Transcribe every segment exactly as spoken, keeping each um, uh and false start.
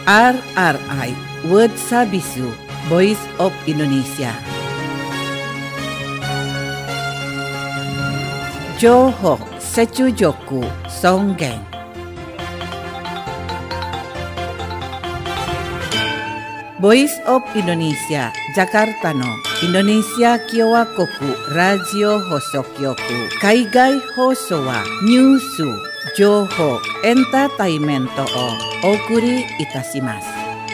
R R I World Sabisu Voice of Indonesia. Johok Secujoku Songgeng. Voice of Indonesia Jakarta no Indonesia Kyowa Koku Radio Hosokyoku Kaigai Hoso wa Nyusu Johok Entertainmento o Okuri Itashimasu.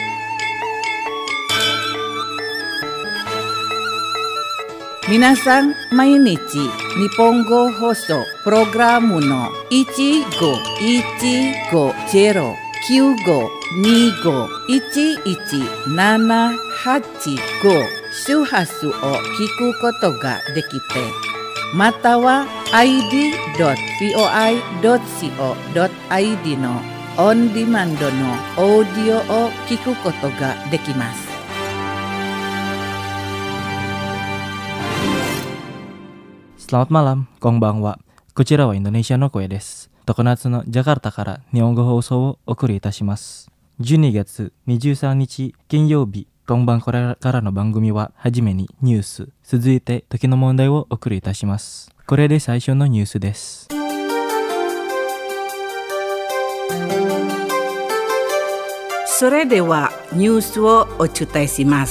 Minasan mainichi Nihongo Hoso Programu no ichi go ichi go zeroきゅうごにごいちいちななはちご周波数を聞くことができて、または アイディードットブイオアイドットシーオードットアイディー のオンディマンドのオーディオを聞くことができます。 Selamat malam, konbanwa. Kochira wa Indonesia no koe desu. 常夏のジャカルタから日本語放送をお送りいたします。じゅうにがつにじゅうさんにち金曜日、今晩これからの番組ははじめにニュース、続いて時の問題をお送りいたします。これで最初のニュースです。 それではニュースをお伝えします。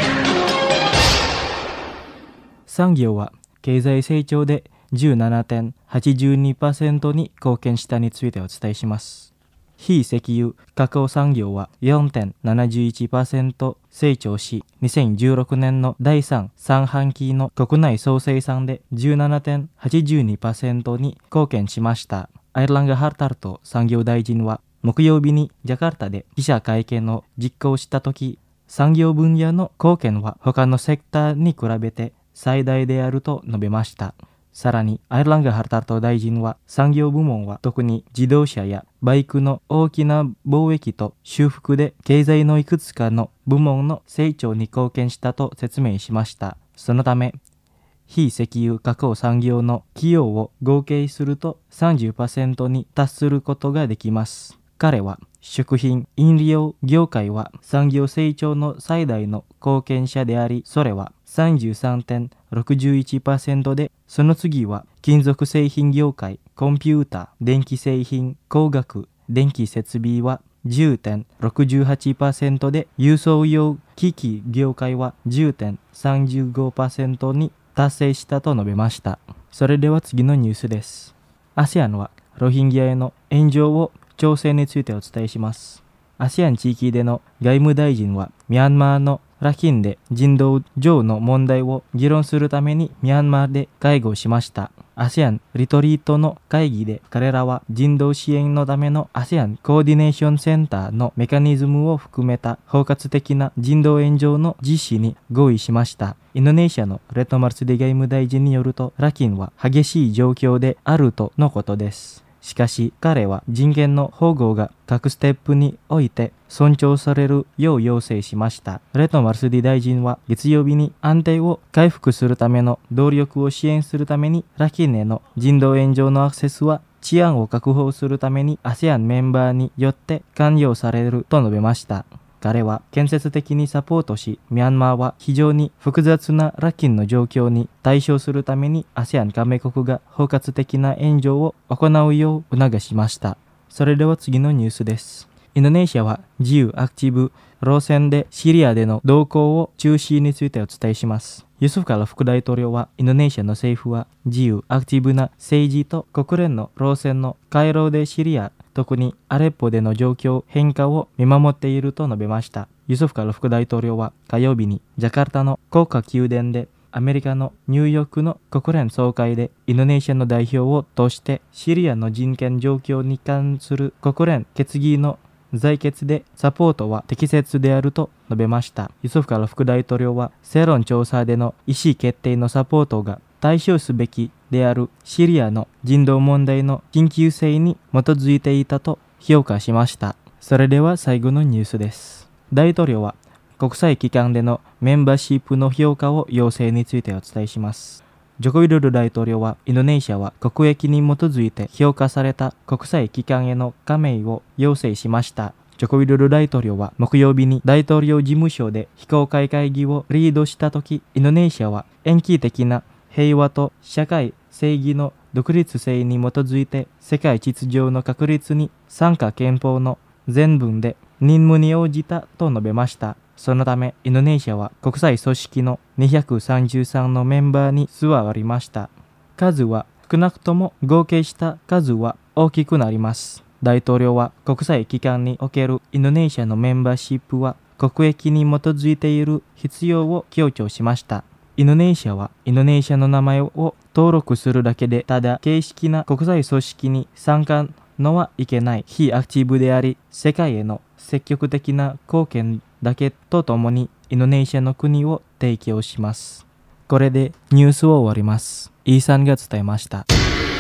産業は経済成長で じゅうななてんはちにパーセント に貢献したについてお伝えします。非石油加工産業は よんてんなないちパーセント 成長し、にせんじゅうろくねんのだいさん三半期の国内総生産で じゅうななてんはちにパーセント に貢献しました。アイルランガ・ハルタルト産業大臣は木曜日にジャカルタで記者会見を実行したとき、産業分野の貢献は他のセクターに比べて最大であると述べました。さらにアイルランガ・ハルタルト大臣は産業部門は特に自動車やバイクの大きな貿易と修復で経済のいくつかの部門の成長に貢献したと説明しました。そのため非石油加工産業の企業を合計すると さんじゅっパーセント に達することができます。彼は食品・飲料業界は産業成長の最大の貢献者であり、それは さんじゅうさんてんろくいちパーセント で、その次は金属製品業界、コンピューター、電気製品、工学、電気設備は じゅうてんろくはちパーセント で、輸送用機器業界は じゅうてんさんごパーセント に達成したと述べました。それでは次のニュースです。アセアンはロヒンギャへの援助を調整についてお伝えします。アセアン地域での外務大臣はミャンマーのラキンで人道上の問題を議論するためにミャンマーで会合しました。アセアンリトリートの会議で彼らは人道支援のためのアセアンコーディネーションセンターのメカニズムを含めた包括的な人道援助の実施に合意しました。インドネシアのレットマルスディ外務大臣によると、ラキンは激しい状況であるとのことです。しかし彼は人権の保護が各ステップにおいて尊重されるよう要請しました。レトマルスディ大臣は月曜日に安定を回復するための動力を支援するためにラキンへの人道援助のアクセスは治安を確保するために アセアン メンバーによって関与されると述べました。彼は建設的にサポートし、ミャンマーは非常に複雑なラキンの状況に対処するために アセアン 加盟国が包括的な援助を行うよう促しました。それでは次のニュースです。インドネシアは自由アクティブ路線でシリアでの動向を中止についてお伝えします。ユスフカル副大統領はインドネシアの政府は自由アクティブな政治と国連の路線の回廊でシリア、特にアレッポでの状況変化を見守っていると述べました。ユスフカル副大統領は火曜日にジャカルタの国家宮殿でアメリカのニューヨークの国連総会でインドネシアの代表を通してシリアの人権状況に関する国連決議の採決でサポートは適切であると述べました。ユスフカル副大統領は世論調査での意思決定のサポートが対処すべきであるシリアの人道問題の緊急性に基づいていたと評価しました。それでは最後のニュースです。大統領は国際機関でのメンバーシップの評価を要請についてお伝えします。ジョコ・ウィドド大統領はインドネシアは国益に基づいて評価された国際機関への加盟を要請しました。 ジョコウィドド大統領は木曜日に大統領事務所で非公開会議をリードしたとき、インドネシアは延期的な平和と社会正義の独立性に基づいて世界秩序の確立に参加憲法の全文で任務に応じたと述べました。そのためインドネシアは国際組織のにひゃくさんじゅうさんのメンバーに加わりました。数は少なくとも合計した数は大きくなります。大統領は国際機関におけるインドネシアのメンバーシップは国益に基づいている必要を強調しました。インドネシアはインドネシアの名前を登録するだけでただ形式な国際組織に参加のはいけない非アクティブであり、世界への積極的な貢献だけとともにインドネシアの国を提供します。これでニュースを終わります。イーさんが伝えました。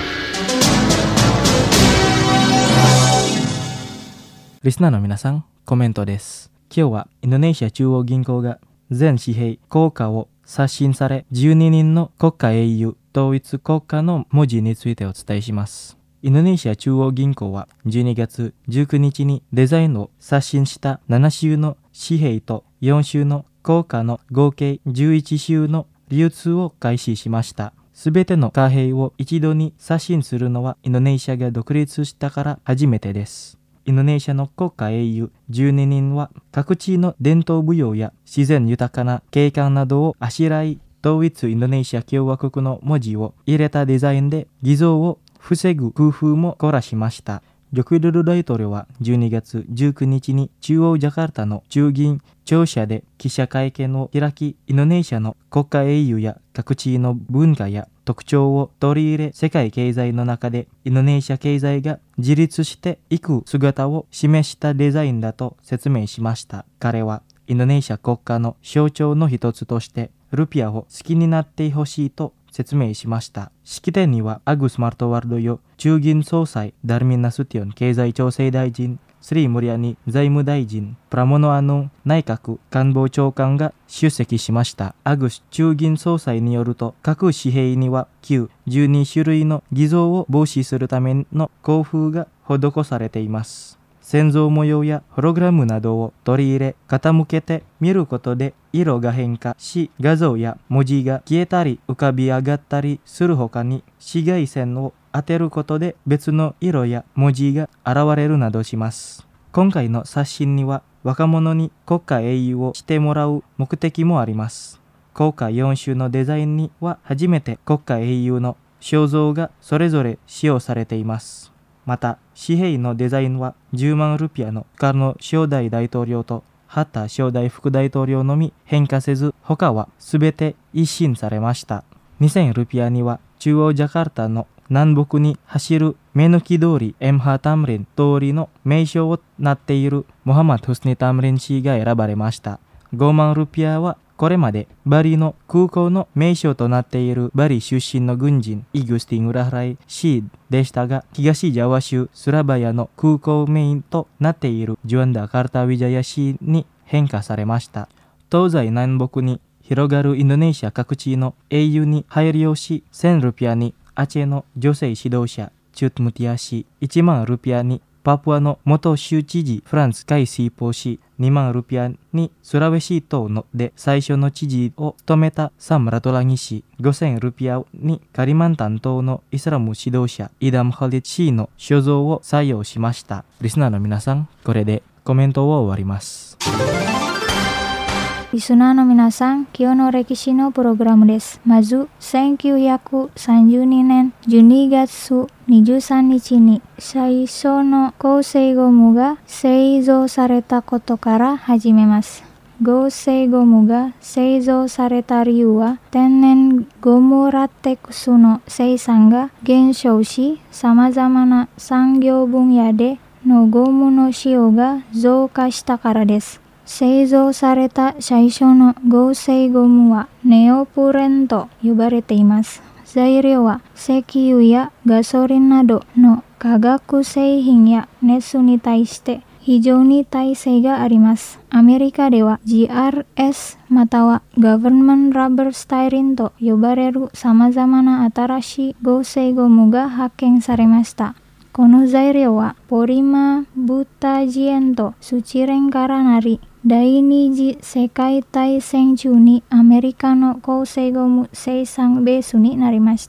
リスナーの皆さん、コメントです。今日はインドネシア中央銀行が全紙幣硬貨を刷新されじゅうににんの国家英雄統一国家の文字についてお伝えします。インドネシア中央銀行はじゅうにがつじゅうくにちにデザインを刷新したななしゅうの紙幣とよんしゅうの硬貨の合計じゅういちしゅうの流通を開始しました。すべての貨幣を一度に刷新するのはインドネシアが独立したから初めてです。インドネシアの国家英雄じゅうににんは各地の伝統舞踊や自然豊かな景観などをあしらい、統一インドネシア共和国の文字を入れたデザインで偽造を防ぐ工夫も凝らしました。ジョコウィドド大統領はじゅうにがつじゅうくにちに中央ジャカルタの中銀庁舎で記者会見を開き、インドネシアの国家英雄や各地の文化や特徴を取り入れ、世界経済の中でインドネシア経済が自立していく姿を示したデザインだと説明しました。彼はインドネシア国家の象徴の一つとしてルピアを好きになってほしいと説明しました。式典にはアグス・マルトワルドヨ中銀総裁、ダルミン・ナスティオン経済調整大臣、スリー・ムリアニ財務大臣、プラモノ・アノン内閣官房長官が出席しました。アグス中銀総裁によると、各紙幣には旧じゅうにしゅるいの偽造を防止するための工夫が施されています。線造模様やホログラムなどを取り入れ、傾けて見ることで色が変化し、画像や文字が消えたり浮かび上がったりするほかに、紫外線を当てることで別の色や文字が現れるなどします。今回の刷新には若者に国家英雄をしてもらう目的もあります。硬貨よんしゅうのデザインには初めて国家英雄の肖像がそれぞれ使用されています。また紙幣のデザインはじゅうまんルピアのカルノ初代大統領とハッタ初代副大統領のみ変化せず、他はすべて一新されました。にせんルピアには中央ジャカルタの南北に走る目抜き通りエムハタムリン通りの名称をなっているモハマド・フスニ・タムリン氏が選ばれました。ごまんルピアはこれまでバリの空港の名称となっているバリ出身の軍人イグスティン・ウラハライ氏でしたが、東ジャワ州スラバヤの空港メインとなっているジュアンダ・カルタ・ウィジャヤ氏に変化されました。東西南北に広がるインドネシア各地の英雄に配慮し、せんルピアにアチェの女性指導者チュットムティア氏、いちまんルピアにパプアの元州知事フランス・カイ・シーポー氏、にまんルピアにスラウェシ島ので最初の知事を務めたサム・ラトラギ氏、ごせんルピアにカリマンタン島のイスラム指導者イダム・ハリッ氏の肖像を採用しました。リスナーの皆さん、これでコメントを終わります。 リスナーの皆さん、今日の歴史のプログラムです。まず、せんきゅうひゃくさんじゅうにねんじゅうにがつにじゅうさんにちに最初の合成ゴムが製造されたことから始めます。合成ゴムが製造された理由は、天然ゴムラテックスの生産が減少し、様々な産業分野でのゴムの使用が増加したからです。製造された最初の合成ゴムはネオプレンと呼ばれています。材料は石油やガソリンなどの化学製品や熱に対して非常に耐性があります。アメリカでは ジーアールエス または Government Rubber Styrene と呼ばれる様々な新しい合成ゴムが発見されました。 この材料はポリマーブタジエンとスチレンからなり、第二次世界大戦中にアメリカの構成ゴム生産ベースになりました。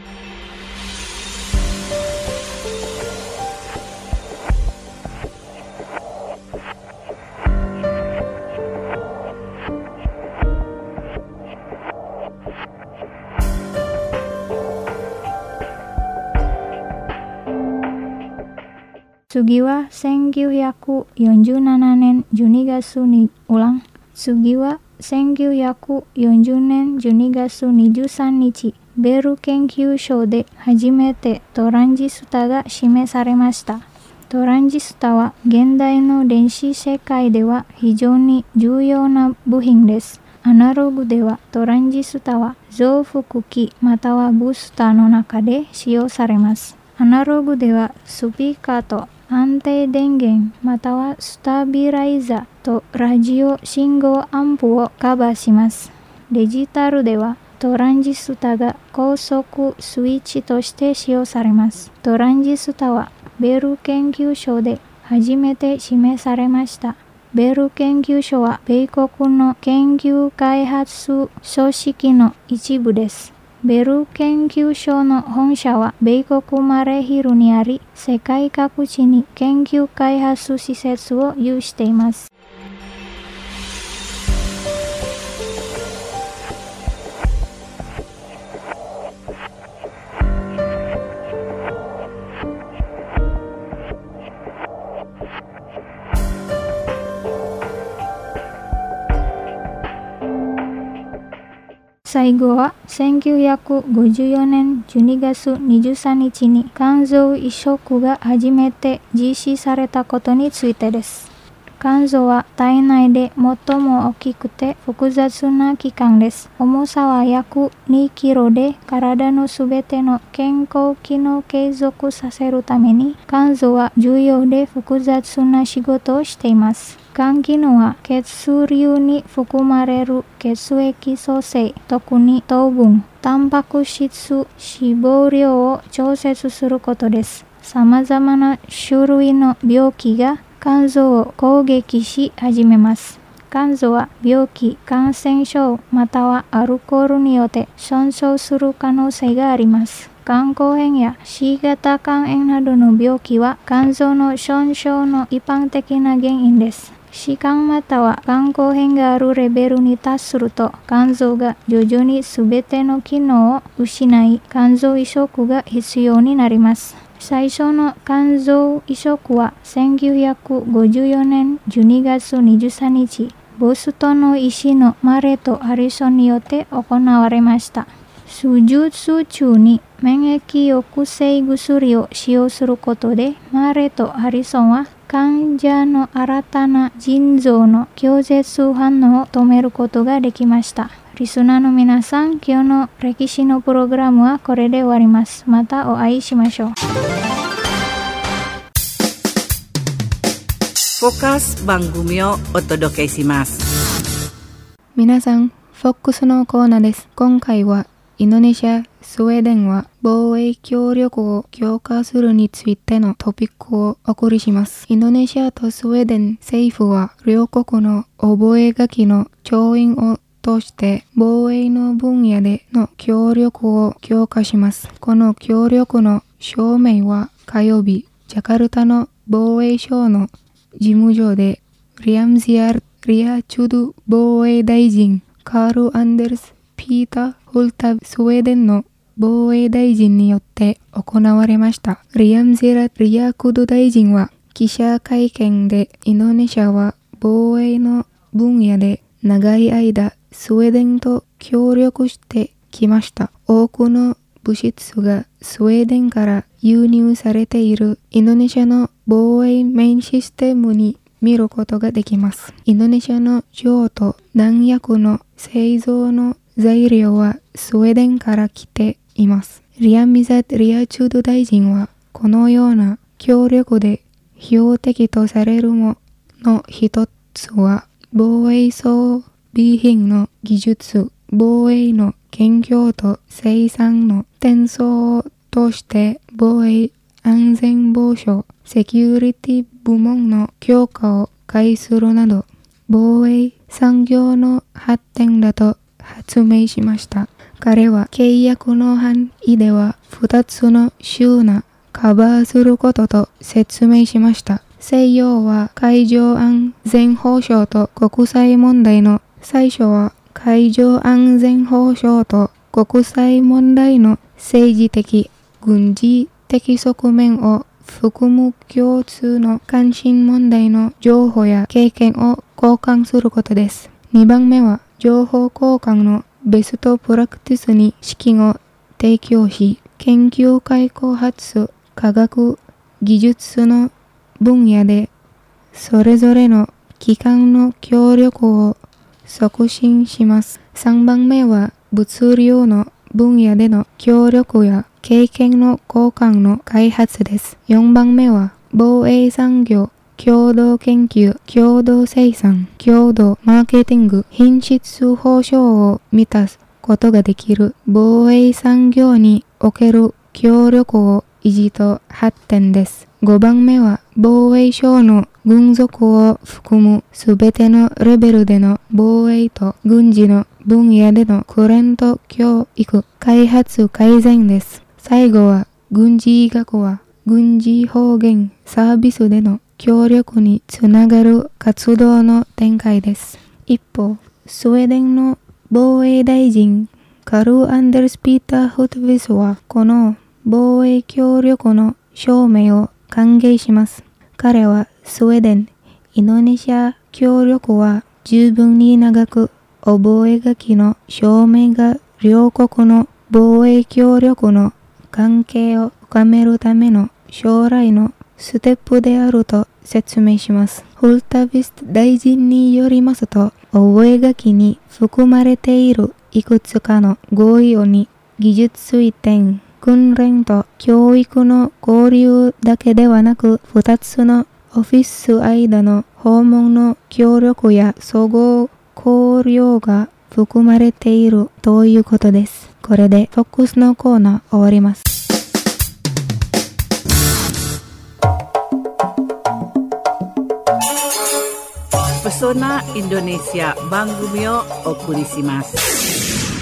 次はせんきゅうひゃくよんじゅうななねんじゅうにがつにulang。次はせんきゅうひゃくよんじゅうねんじゅうにがつにじゅうさんにち、ベル研究所で初めてトランジスタが示されました。トランジスタは現代の電子世界では非常に重要な部品です。アナログではトランジスタは増幅器またはブースターの中で使用されます。アナログではスピーカーと安定電源またはスタビライザーとラジオ信号アンプをカバーします。デジタルではトランジスタが高速スイッチとして使用されます。トランジスタはベル研究所で初めて示されました。ベル研究所は米国の研究開発組織の一部です。ベル研究所の本社は米国マレーヒルにあり、世界各地に研究開発施設を有しています。最後はせんきゅうひゃくごじゅうよねんじゅうにがつにじゅうさんにちに肝臓移植が初めて実施されたことについてです。肝臓は体内で最も大きくて複雑な器官です。重さは約にキロで、体のすべての健康機能を継続させるために肝臓は重要で複雑な仕事をしています。肝機能は血流に含まれる血液組成、特に糖分、タンパク質、脂肪量を調節することです。様々な種類の病気が肝臓を攻撃し始めます。肝臓は病気、感染症、またはアルコールによって損傷する可能性があります。肝硬変や C 型肝炎などの病気は肝臓の損傷の一般的な原因です。弛緩または肝硬変があるレベルに達すると、肝臓が徐々にすべての機能を失い、肝臓移植が必要になります。最初の肝臓移植はせんきゅうひゃくごじゅうよねんじゅうにがつにじゅうさんにち、ボストンの医師のマレとハリソンによって行われました。手術中に免疫抑制薬を使用することで、マレとハリソンは患者の新たな腎臓の拒絶反応を止めることができました。リスナーの皆さん、今日の歴史のプログラムはこれで終わります。またお会いしましょう。 フォーカス番組をお届けします。 皆さん、フォックスのコーナーです。今回はインドネシア、スウェーデンは防衛協力を強化するについてのトピックをお送りします。インドネシアとスウェーデン政府は両国の覚書の調印を通して防衛の分野での協力を強化します。この協力の証明は火曜日、ジャカルタの防衛省の事務所でリアムジアル・リアチュド防衛大臣、カール・アンデルス・ピーター・ホルタ・スウェーデンの防衛大臣によって行われました。リアムジラ・リアクド大臣は記者会見で、インドネシアは防衛の分野で長い間スウェーデンと協力してきました。多くの物質がスウェーデンから輸入されているインドネシアの防衛メインシステムに見ることができます。インドネシアの銃と弾薬の製造の材料はスウェーデンから来ています。リアミザ・リアチュード大臣は、このような協力で標的とされるものの一つは、防衛装備品の技術、防衛の研究と生産の転送を通して防衛安全防障セキュリティ部門の強化を開するなど、防衛産業の発展だと発明しました。彼は契約の範囲ではふたつの州がカバーすることと説明しました。西洋は海上安全保障と国際問題の最初は海上安全保障と国際問題の政治的、軍事的側面を含む共通の関心問題の情報や経験を交換することです。にばんめは情報交換のベストプラクティスに資金を提供し、研究開発、科学技術の分野でそれぞれの機関の協力を促進します。さんばんめは物流の分野での協力や経験の交換の開発です。よんばんめは防衛産業、共同研究、共同生産、共同マーケティング、品質保証を満たすことができる防衛産業における協力を維持と発展です。ごばんめは防衛省の軍属を含むすべてのレベルでの防衛と軍事の分野での訓練と教育、開発改善です。最後は軍事医学は軍事方言サービスでの協力につながる活動の展開です。一方、スウェーデンの防衛大臣カル・アンデルス・ピーター・フトヴィスはこの防衛協力の証明を歓迎します。彼はスウェーデン、インドネシア協力は十分に長く覚書の証明が両国の防衛協力の関係を深めるための将来のステップであると説明します。フルタビスト大臣によりますと、覚書に含まれているいくつかの合意に技術移転、訓練と教育の交流だけではなく、ふたつのオフィス間の訪問の協力や総合交流が含まれているということです。これでフォックスのコーナー終わります。 Pesona Indonesia 番組をお送りします。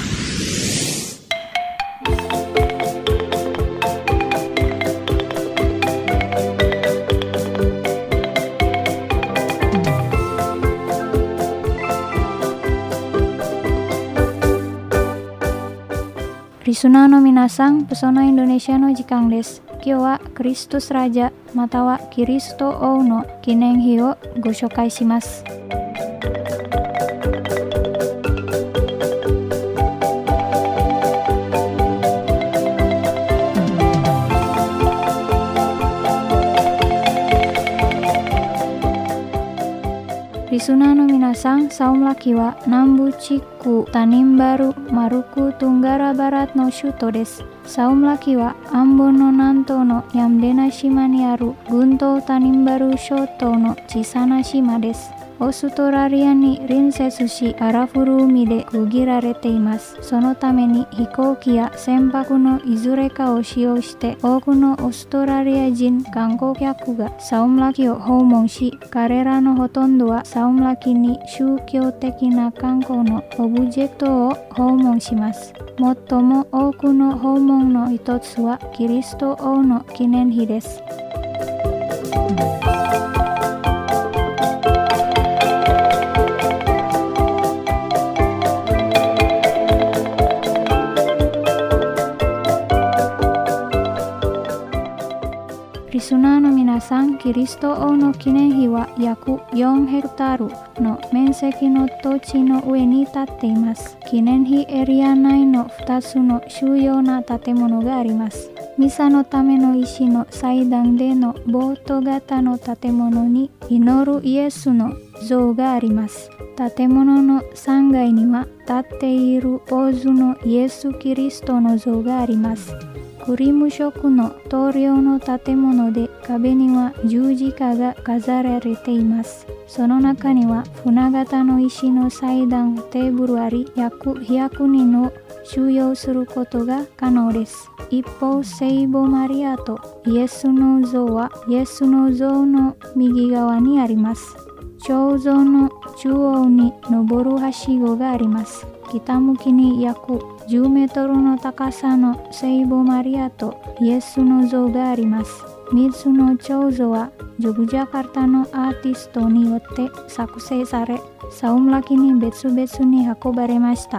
リスナーの皆さん、ペソナインドネシアの時間です。今日はクリストスラジャまたはキリスト王の記念碑をご紹介します。リスナーの皆さん、Saum Lakiは南部地区タニンバルマルクトゥンガラバラの首都です。サウムラキはアンボンの南東のヤムデナ島にある群島タニンバル諸島の小さな島です。オーストラリアに隣接し、カラフル海で区切られています。そのために飛行機や船舶のいずれかを使用して多くのオーストラリア人観光客がサウムラキを訪問し、彼らのほとんどはサウムラキに宗教的な観光のオブジェクトを訪問します。最も多くの訪問の一つはキリスト王の記念碑です。リスナーの皆さん、キリスト王の記念碑は約よんヘクタールの面積の土地の上に立っています。記念碑エリア内のふたつの主要な建物があります。ミサのための石の祭壇でのボート型の建物に祈るイエスの像があります。建物のさんがいには立っているポーズのイエス・キリストの像があります。クリム色の棟梁の建物で壁には十字架が飾られています。その中には船型の石の祭壇テーブルあり、約ひゃくにんの収容することが可能です。一方、聖母マリアとイエスの像はイエスの像の右側にあります。彫像の中央に登るはしごがあります。北向きに約じゅうメートルの高さの聖母マリアとイエスの像があります。みっつの彫像はジョグジャカルタのアーティストによって作成され、サウムラキに別々に運ばれました。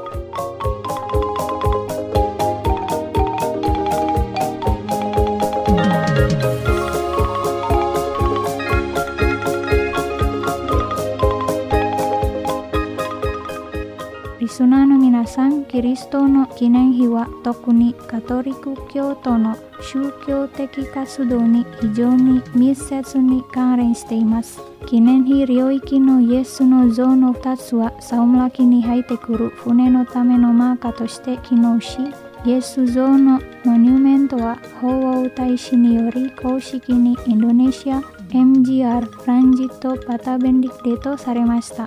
リスナーの皆さん、キリストの記念碑は特にカトリック教徒の宗教的活動に非常に密接に関連しています。記念碑領域のイエスの像のふたつはサウムラキに入ってくる船のためのマーカーとして機能し、イエス像のモニュメントは法王大使により公式にインドネシア エムジーアール トランジットパタベンディクテートされました。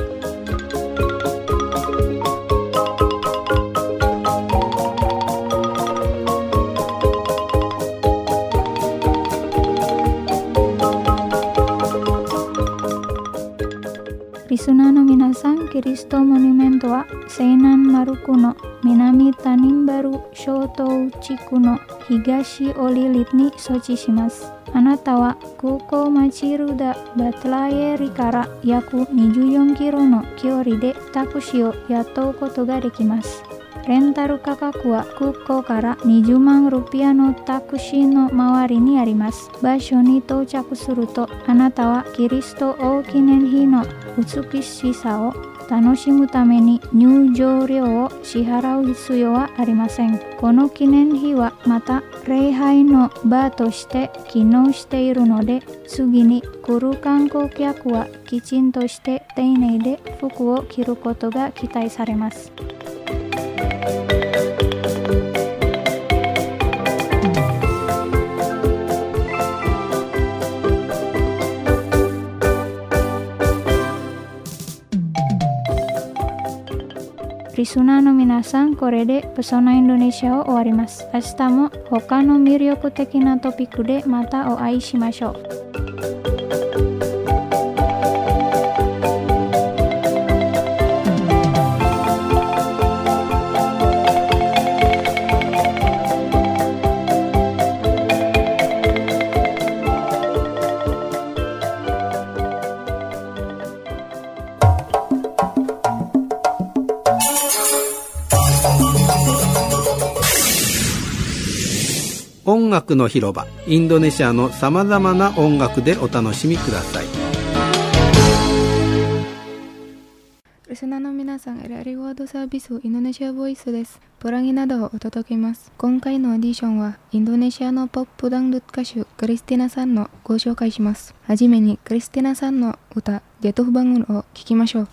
リスナーの皆さん、キリストモニュメントは西南マルクの南タニンバル小島地区の東オリリに措置します。あなたは空港マチルダ・バトラエリから約にじゅうよんキロの距離でタクシーを雇うことができます。レンタル価格は空港からにじゅうまんルピアのタクシーの周りにあります。場所に到着すると、あなたはキリスト王記念碑の美しさを楽しむために入場料を支払う必要はありません。この記念碑はまた礼拝の場として機能しているので、次に来る観光客はきちんとして丁寧で服を着ることが期待されます。リスナーの皆さん、これでペソナインドネシアを終わります。明日も他の魅力的なトピックでまたお会いしましょう。 音楽の広場、インドネシアのさまざまな音楽でお楽しみください。 リスナーの皆さん、エラリワードサービスインドネシアボイスです。プラギなどをお届けます。今回のオーディションはインドネシアのポップダンルット歌手クリスティナさんのご紹介します。はじめにクリスティナさんの歌ジェトフバングルを聴きましょう。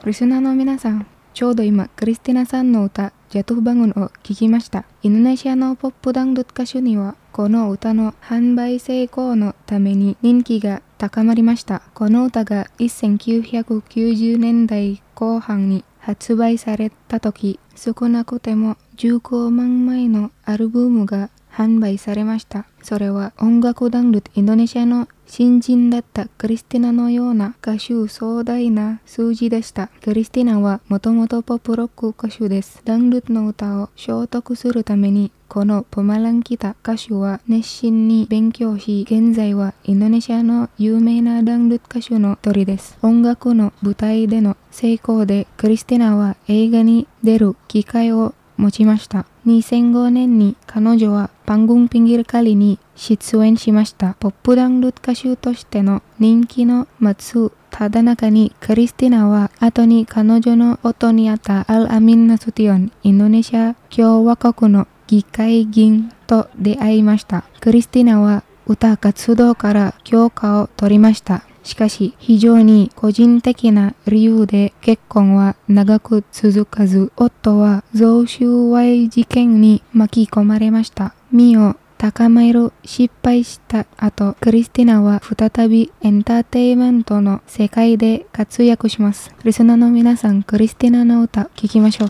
リスナーの皆さん、ちょうど今クリスティナさんの歌ジャトゥバングンを聞きました。インドネシアのポップダンドゥ歌手にはこの歌の販売成功のために人気が高まりました。この歌がせんきゅうひゃくきゅうじゅうねんだいこう半に発売された時、少なくてもじゅうごまんまいのアルバムが販売されました。それは音楽ダンルインドネシアの新人だったクリスティナのような歌手壮大な数字でした。クリスティナはもともとポップロック歌手です。ダンルの歌を習得するためにこのプマランキタ歌手は熱心に勉強し、現在はインドネシアの有名なダンル歌手の一人です。音楽の舞台での成功でクリスティナは映画に出る機会を持ちました。にせんごねんに彼女はパングンピンギルカリに出演しました。ポップダンル歌手としての人気の待つただ中にクリスティナは後に彼女の夫にあったアル・アミン・ナスティオン、インドネシア共和国の議会議員と出会いました。クリスティナは歌活動から許可を取りました。しかし非常に個人的な理由で結婚は長く続かず、夫は贈収賄事件に巻き込まれました。身を高める失敗した後、クリスティナは再びエンターテインメントの世界で活躍します。リスナーの皆さん、クリスティナの歌聴きましょう。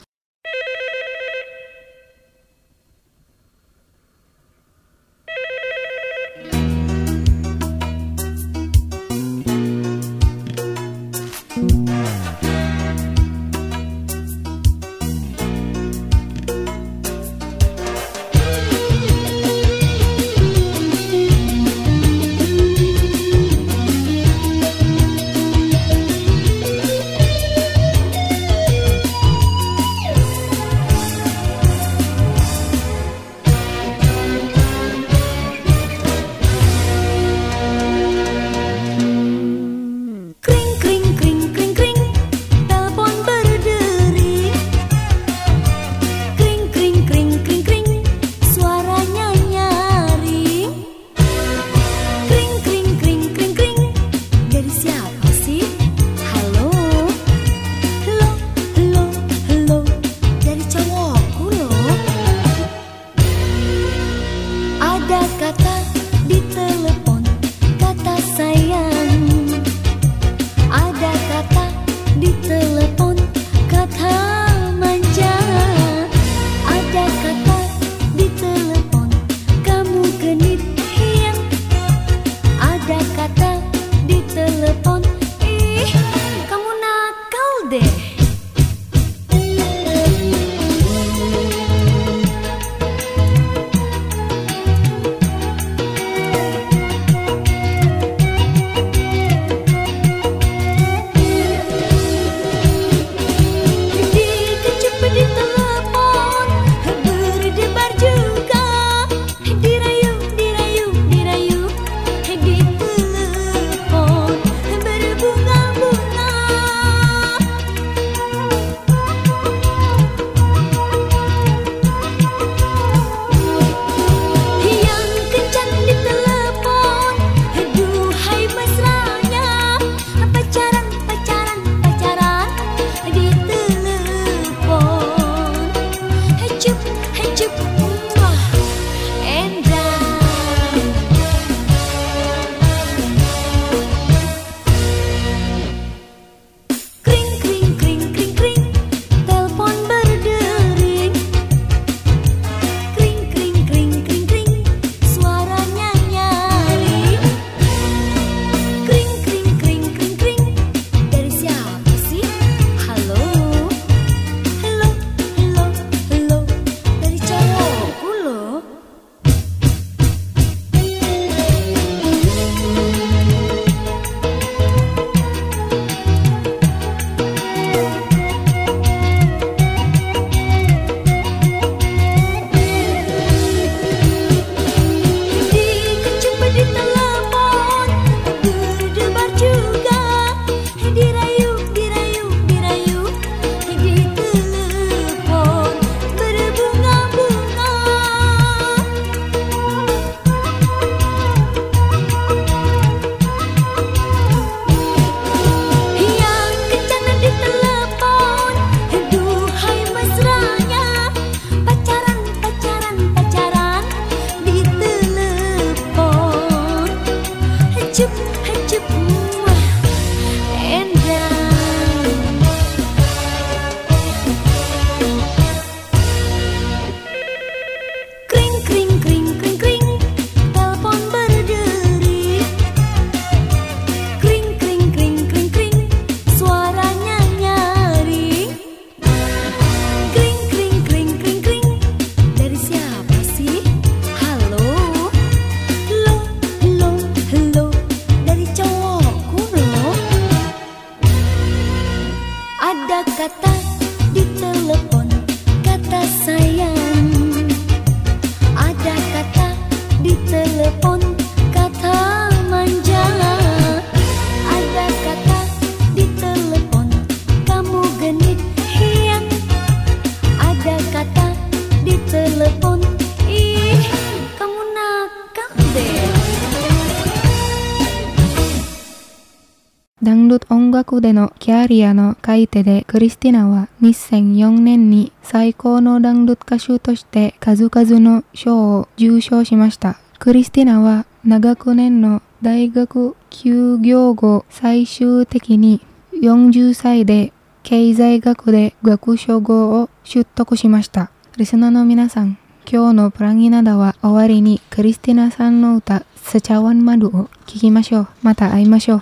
ンド音楽でのキャリアの買い手で、クリスティナはにせんよねんに最高のダンル歌手として数々の賞を受賞しました。クリスティナは長く年の大学休業後、最終的によんじゅっさいで経済学で学士号を取得しました。リスナーの皆さん、今日のプラギナダは終わりにクリスティナさんの歌Secawan Maduを聴きましょう。また会いましょう。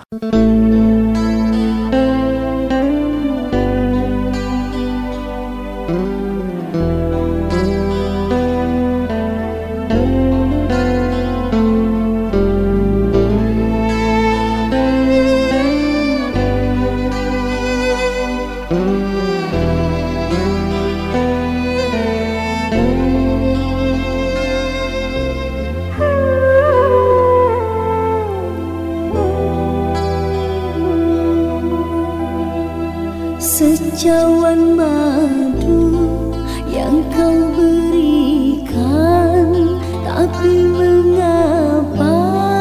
Secawan madu yang kau berikan, tapi mengapa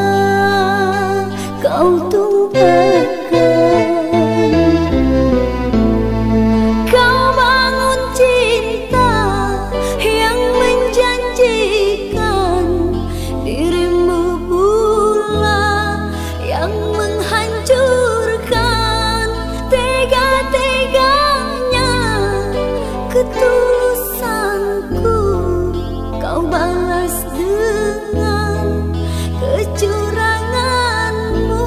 kau tumpahkan? Kau bangun cinta yang menjanjikan, dirimu pula yang menghancurkan. Tega-teganya ketulusanku kau balas dengan kecuranganmu.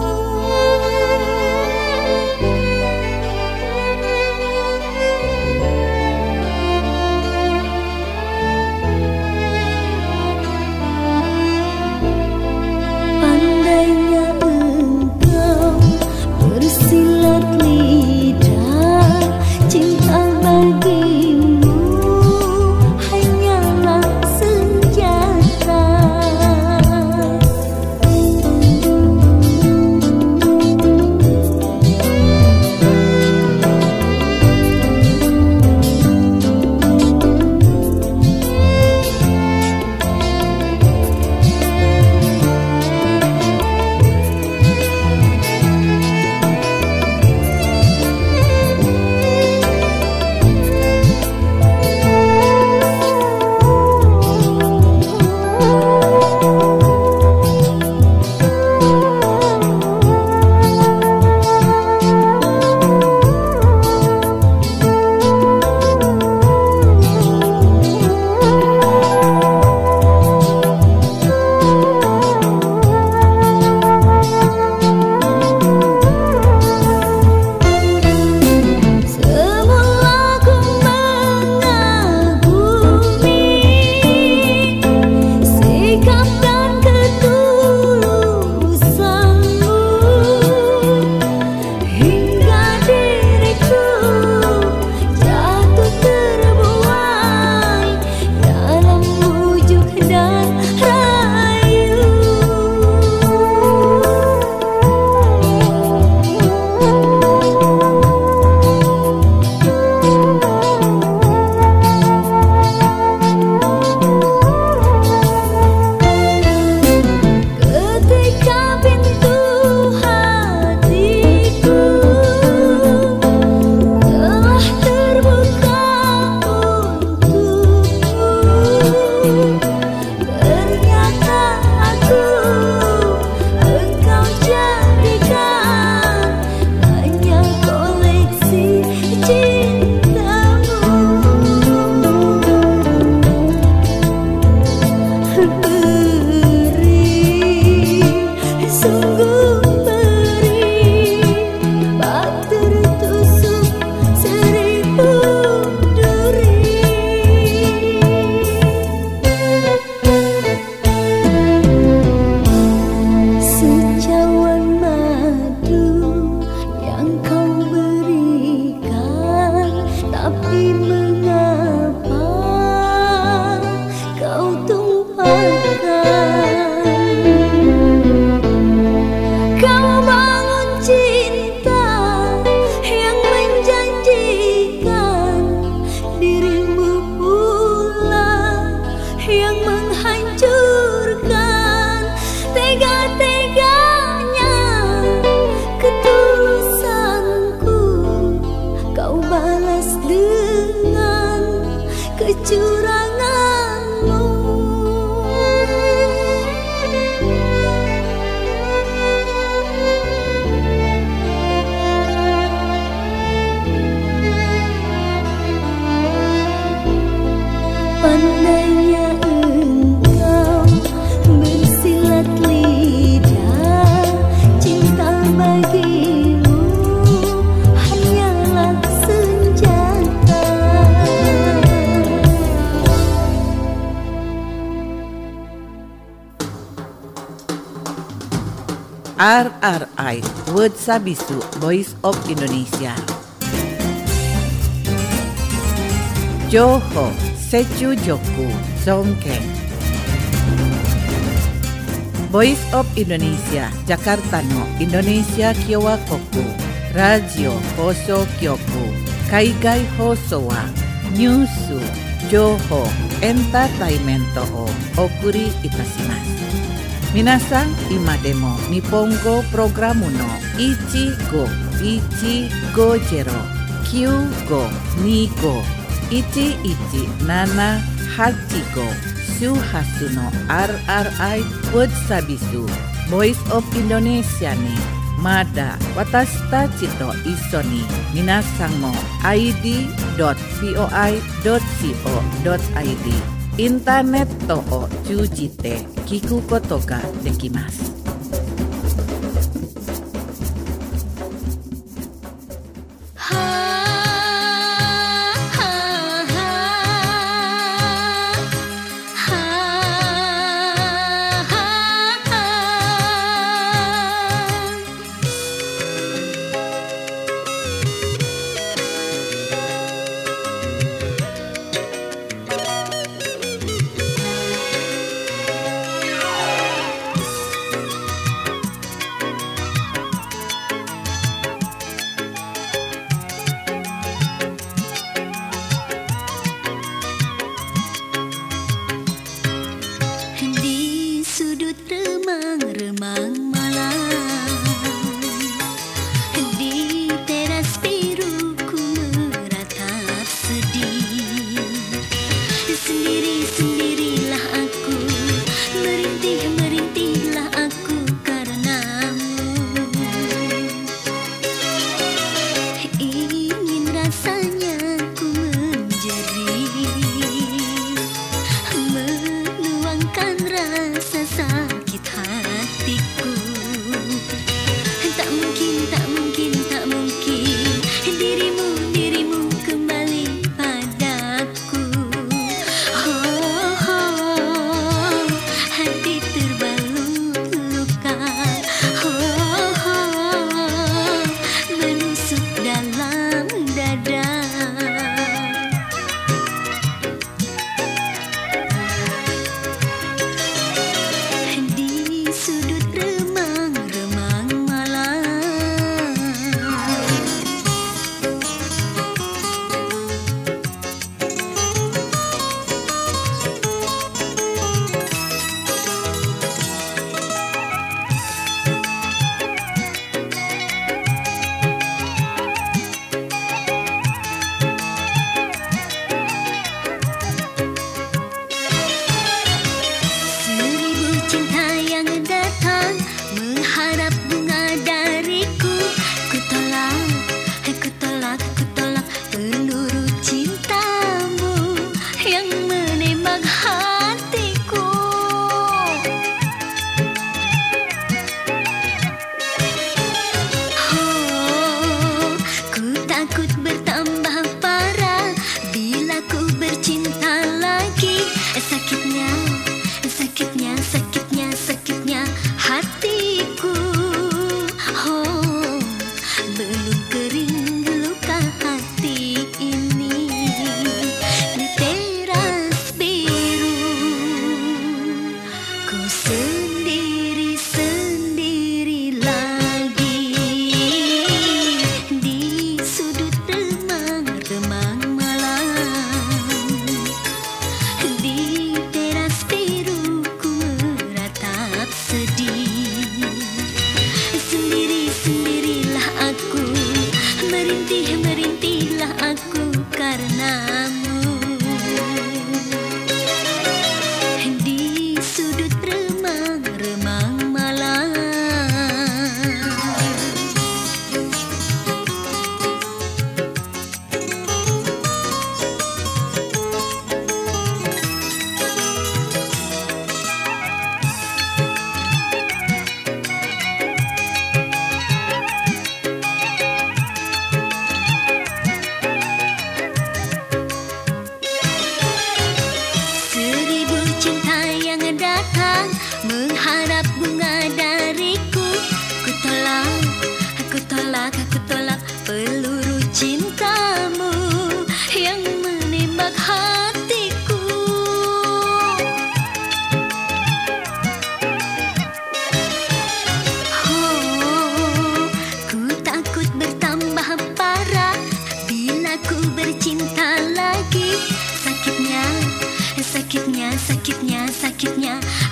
Pandainya engkau bersilat lidah, cinta bagi R R I Word Sabisu Voice of Indonesia. Johor Secu Joku Songkeng. Voice of Indonesia Jakarta no Indonesia Kiowa Koku Radio Hoso Kyoku Kaigai Hoso wa Nyusu Johor Entertainment o Okuri Itasimasu. Minasan ima demo Nippongo programu no Ichigo Ichigo Jero Kyugo Nigo Ichi Ichi Nana Hachigo Suhasu no R R I Word Sabisu Voice of Indonesia ni Mada Watasta Chito Isoni Minasang mo I D dot voi dot co dot I D Internet to o chujite kiku koto ga dekimasu.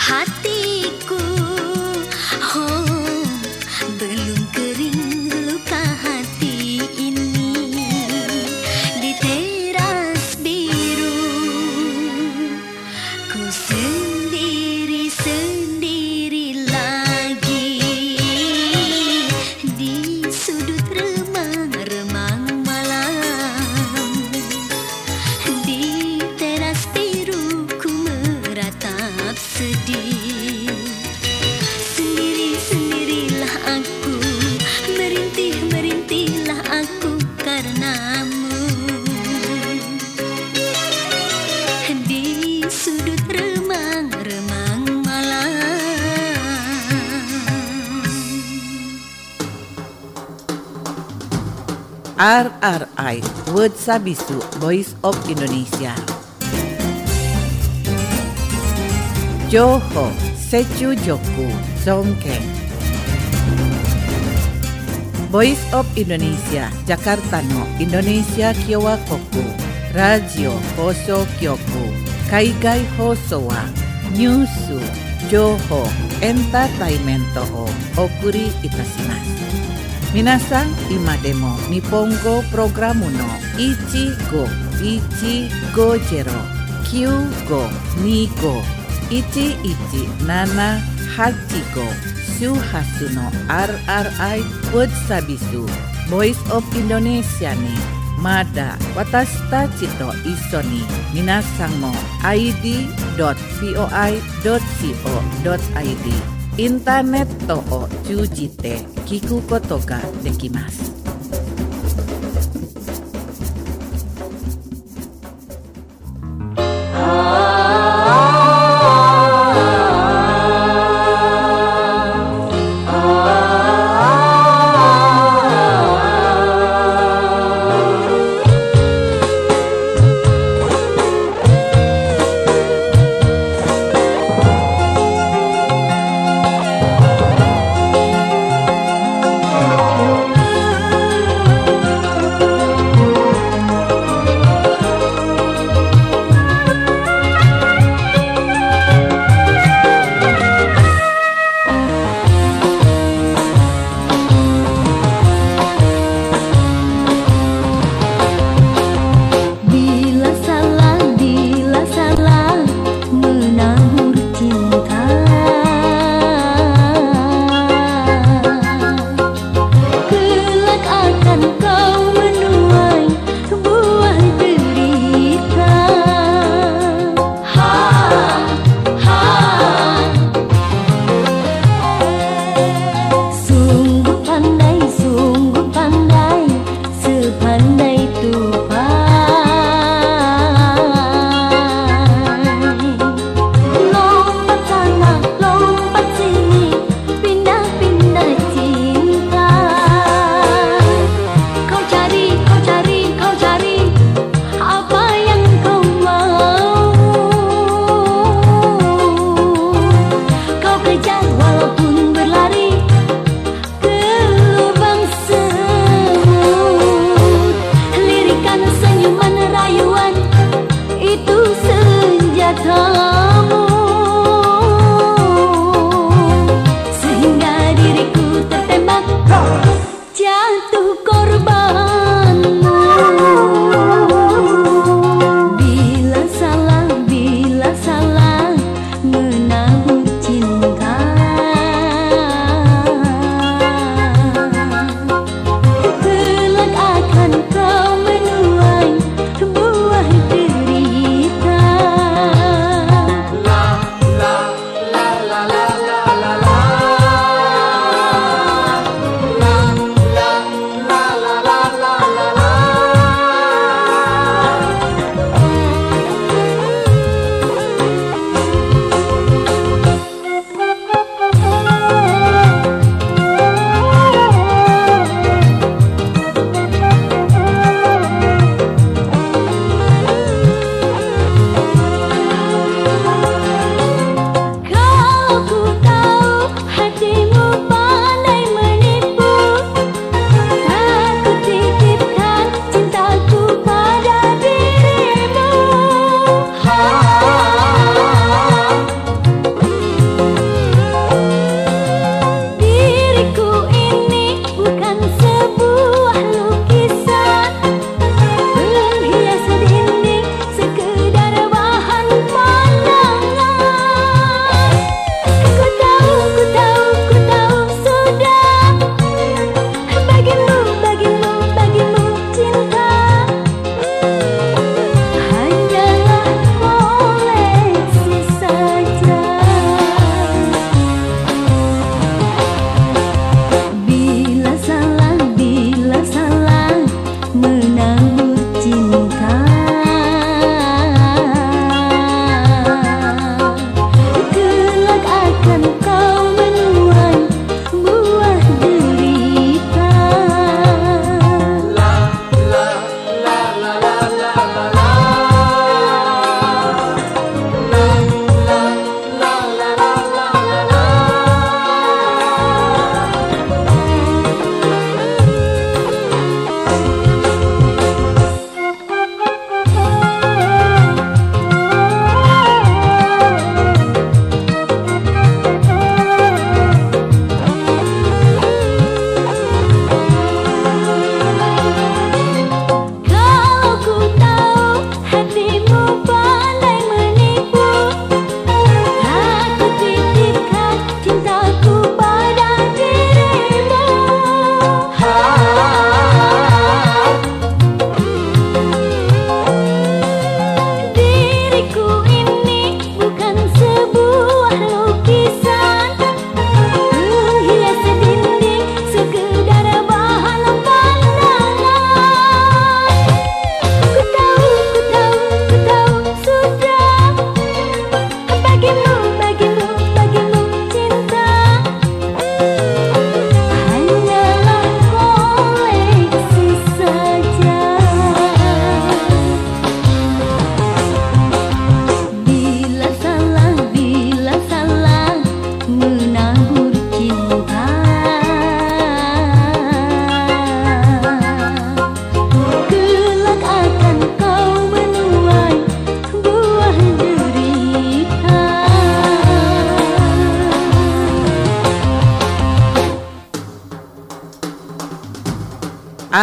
hatiku. Oh, belum kering luka hati ini di teras biru. Ku sendiri-sendiri lagi di sudut remang-remang malam. Di teras biru ku meratap sedih. Sendiri-sendirilah aku, merintih-merintihlah aku karenamu. Di sudut remang-remang malam. R R I Word Sabisu Voice of Indonesia. Joho Sechu Joku Songkeng. Voice of Indonesia Jakarta no Indonesia Kyowa Koku Radio Hoso Kyoku Kaigai Hoso wa Nyusu Joho Entertainmento o Okuri Itashimasu. Minasan ima demo Nippongo Programu no Ichigo Ichigo Jero Kyugo Nigo Ichi Ichi Nana Hachigo Shuhasu no R R I Word Sabisu Voice of Indonesia ni Mada Watashita chito iso ni minasan mo I D dot voi dot co dot I D インターネットを通じて聞くことができます。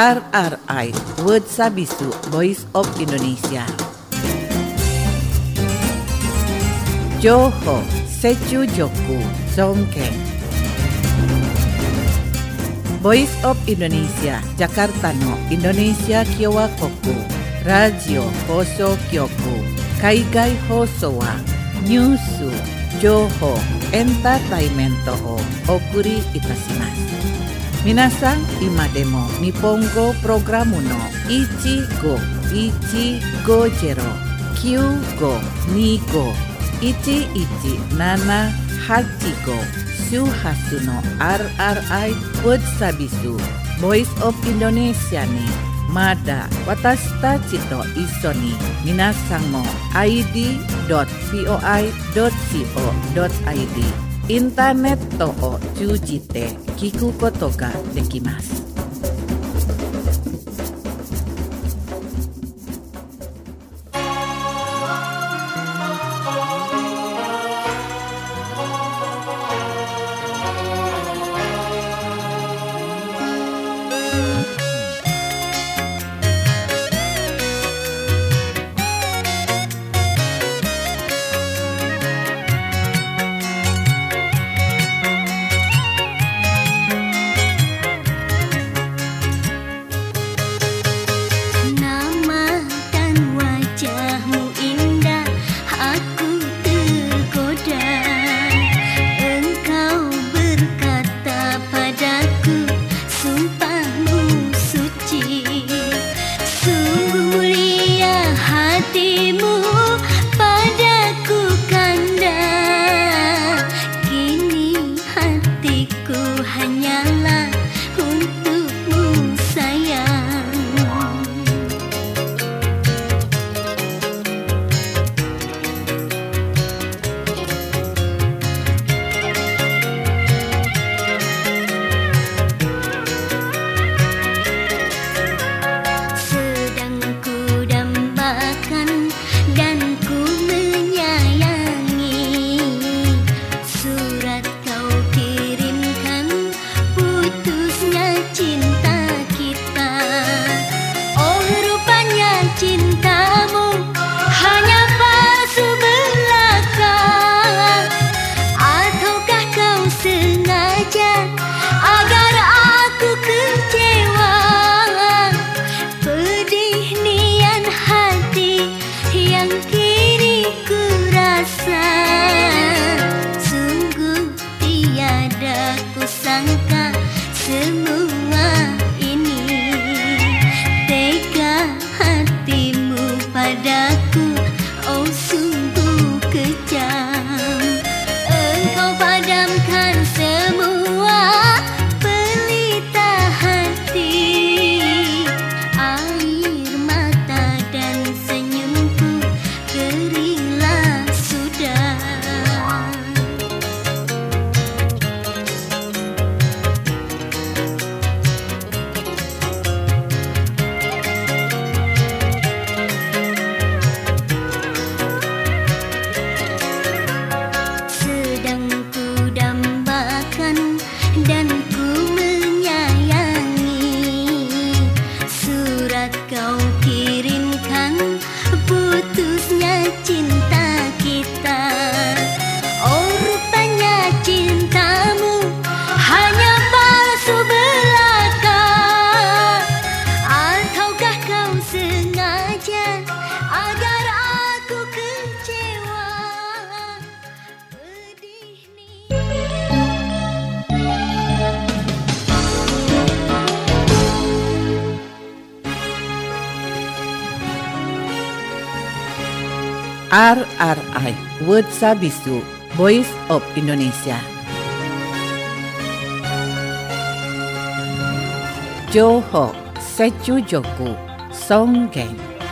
R R I Word Sabisu Voice of Indonesia. Johor Secu Joku Songkeng. Voice of Indonesia Jakarta no Indonesia Kyowa Koku Radio Hoso Kyoku Kaigai Hoso wa Nyusu Joho Entertainment o Okuri Itasimasu. Minasan imademo Nippongo Programu no Ichigo Ichigo Jero Kyugo Nigo Ichi Ichi Nana Hachigo Suhasu no R R I Word Sabisu Voice of Indonesia ni Mada Watashita Chito Iso ni Minasan mo I D dot voi dot co dot I D インターネットを通じて聞くことができます。R R I Word Sabisu Voice of Indonesia. Johor Secu Joku Songkeng.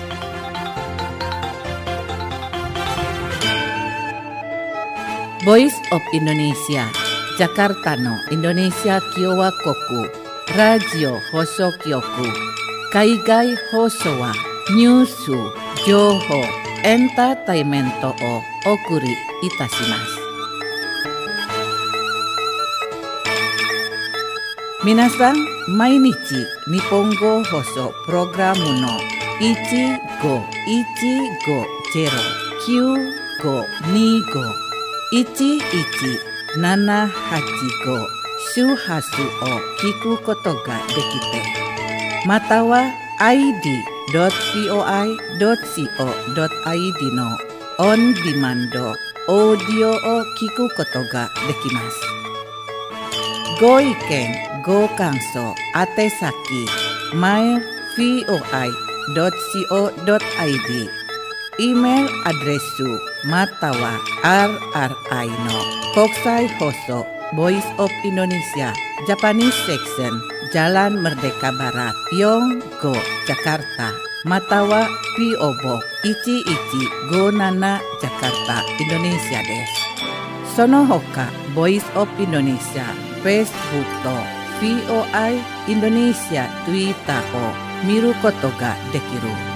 Voice of Indonesia Jakarta no Indonesia Kyowa Koku Radio Hoso Kyoku Kaigai Hoso wa Nyusu Joho Entertainment o Okuri Itasimasu. Minasan Mainichi Nihongo Hoso Programu no ichi go ichi go zero kyu go ni go ichi ichi nana hachi go shuhasu o kiku koto ga dekite. Mata wa i d dot voi dot co dot i d の on demand オーディオを聞くことができます。ご意見、ご感想、宛先 マイル voi dot co dot i d email アドレスまたは アールアールアイ の国際放送 Voice of Indonesia Japanese Section Jalan Merdeka Barat Yonggo Jakarta Matawa P O Box いちいちごなな Jakarta Indonesia です。その他 Voice of Indonesia Facebook と ブイオアイ Indonesia Twitter を見ることができる